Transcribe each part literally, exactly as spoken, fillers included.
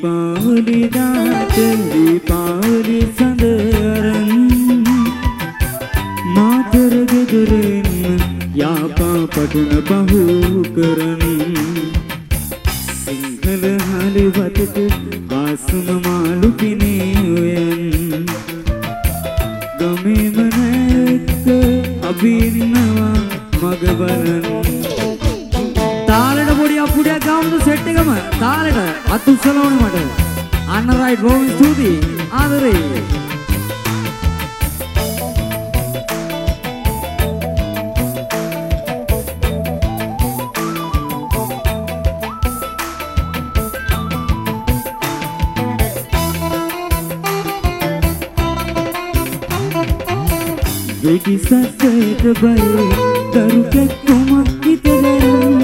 දීපාවලි දාට දීපාවලි සඳරන් මාතර ගෙදරින් යාපා පටුන පහු කරන් සිංහල හලවතට ආසම මාළු පිනේයන් ගමේම නැත්ත අභින්නවා මග බලන් තාලෙට පොඩි අප්පුඩියක් ගාමුද සෙට් එකම තාලෙට අත් උස්සලා ඕනේ මට අන්න රයිට් බොහොම ස්තුතියි ආදරේ වෙඩි සැසයට බය දරු කැක්කුමක් විතරයි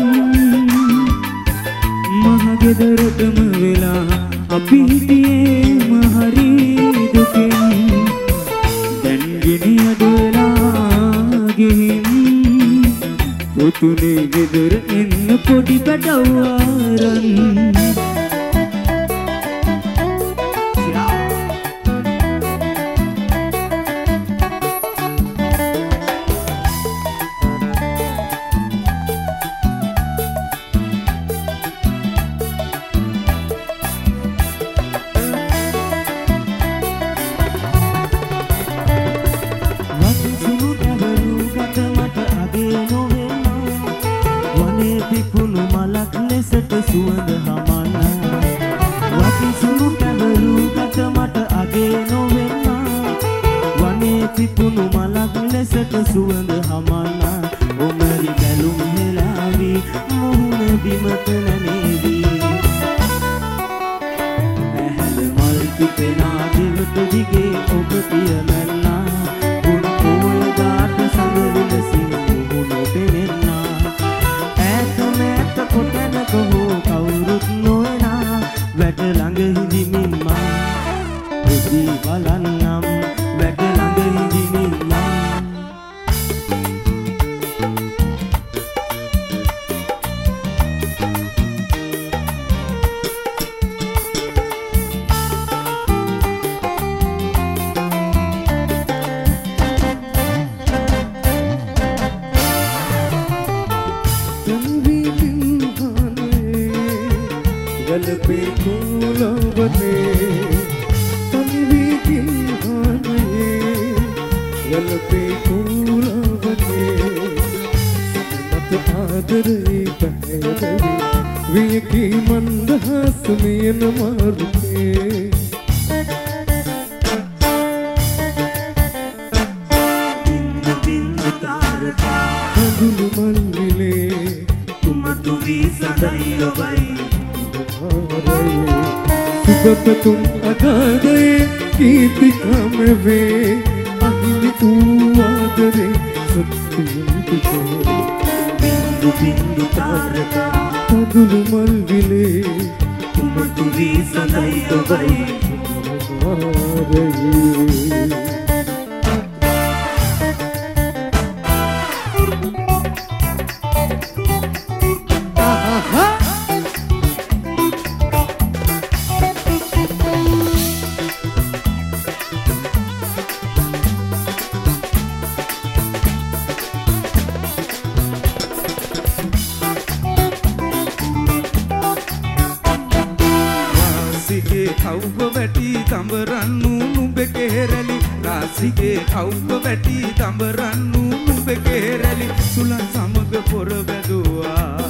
මහගෙදරටම වෙලා අපි හිටියේම හරි දුකින් දැන් ගිනි අඩු වෙලා ගිහින් පුතුනේ ගෙදර එන්න පොඩි පැටව් ආරන් සුවඳ හමන්න වටි සුළු කැවරු ගත මට අගේ නොවෙන්න වනේ පිපුණු මලක් ලෙසට සුවඳ හමන්න ඔමරි බැලුම් හෙලාවි මුහුණ බිමට නැමේවි ඇහැල මල් පිපෙනා දිවට දිගේ ඔබ පියමැන්නා උන් පෝය දාට සඳ විලසින් මුහුණ පෙනෙන්නා ඈත මෑත කොතැනක හෝ කවුරුත් නොවනා වැට ළඟ හිඳිමින් මං එදී බලන්නම් වැට ළඟ හිඳිමින් මං ගලපේ කුලවනේ තන්විකින් හානේ ගලපේ කුලවනේ සතත ආදරේ පැහැදවි වියකි මන්දහස් මියන මාරුතේ බින්දු බින්දු තාරකා කඳුළු මල්විලේ තුමතු වී සදයි ඔබයි सुबतुम अगादे गीतिका में वे अहिली आदरे सत्युम तुझे बिंदु बिंदु तारका कदुलु मलविले तुम तुरी सदाई दवाई තඹරන්නු නුඹ කෙරලි රාසිගේ කවුව වැටි තඹරන්නු නුඹ කෙරලි සුලන් සමග පොර වැදුවා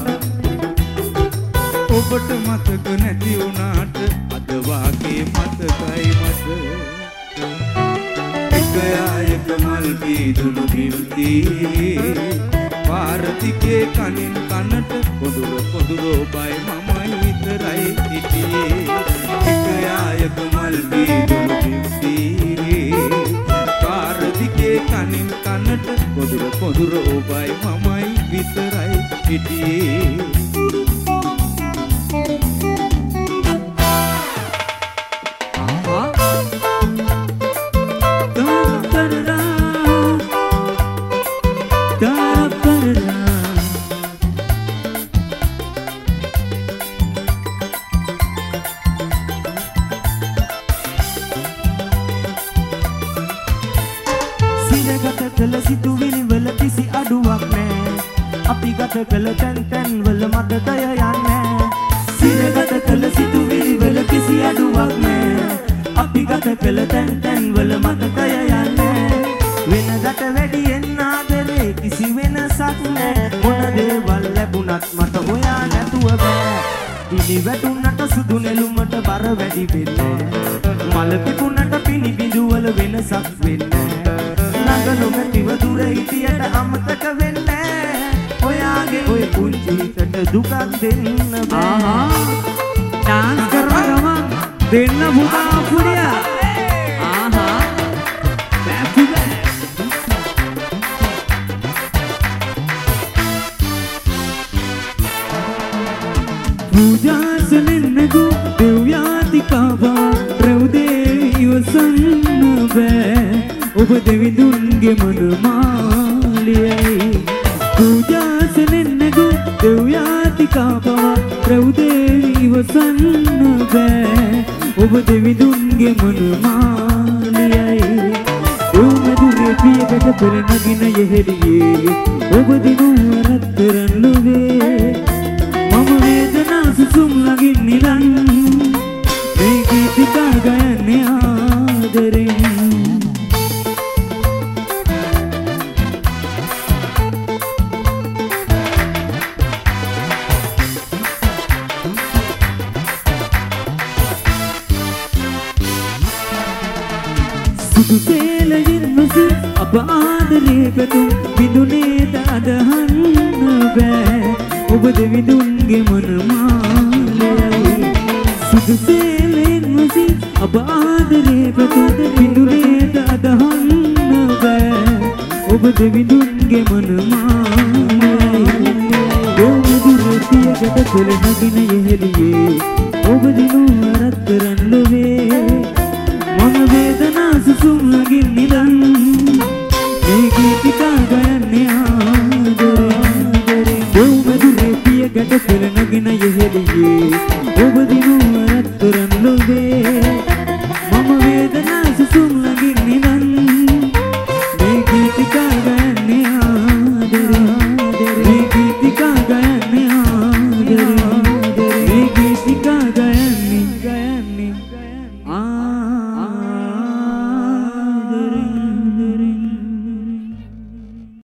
ඔබට මතක නැති වුණාට අද වාගේ මතකයි මට එක ආයක මල් බීදුණු බිම්ති පාරතිගේ කනින් කනට පොදුර පොදුරෝ බයි මමයි විතරයි හිටියේ ආයක මල් බීදුණු බිම්තිරේ පාරදිගේ කනින් කනට පොදුර පොදුර ඔබයි මමයි විතරයි හිටියේ කිසි අඩුවක් නෑ අපි ගත කළ තැන් තැන් වල මතකය යන්නේ සිරගත කළ සිතුවිලි වල කිසි අඩුවක් නෑ අපි ගත කළ තැන් තැන් වල මතකය යන්නේ වෙනදට වැඩියෙන් ආදරේ කිසි වෙනසක් නෑ මොන දේවල් ලැබුණත් මට ඔයා නැතුව බෑ ඉනි වැටුණට සුදු නෙළුමට බර වැඩි වෙන්නේ මල පිපුණට පිණි බිඳු වල වෙනසක් වෙන්නේ ළඟ නොමැතිව දුර හිටියට අමතක වෙන්නේ ඔයාගේ ඔය පුංචි හිතට දුකක් දෙන්න බෑ ආහා ඩාන්ස් කරන ගමන් දෙන්න පුතා පුඩිය ආහා back to back පූජාසනෙන්නකු දෙව්‍යාතිකාවා රැව්දේ ඉවසන්න බෑ ඔබ දෙවිඳුන්ගේ මනමාලියයි පූජාසනෙන්නකු දෙව්‍යාතිකාවා රැව්දේ ඉවසන්න බෑ ඔබ දෙවිඳුන්ගේ මනමාලියයි ඕමදුරේ පියකට පෙර නගින යෙහෙළියේ ඔබ දිනුව රත්තරන් ලොවේ මම වේදනා සුසුම් ලගින් නිලන් මේ ගීතිකා ගයන්නේ ආදරෙන් සුදු සේලයින් නොසි අප ආදරේ පැතුම් බිඳුනේද අදහන්න බෑ ඔබ දෙවිඳුන්ගේ මනමාලයයි සුදු සේලෙන් නොසි අප ආදරේ පැතුම් බිඳුනේද අදහන්න බෑ ඔබ දෙවිඳුන්ගේ මනමාලයයි ඕම දුර පියකට පෙර නගින යෙහෙළියේ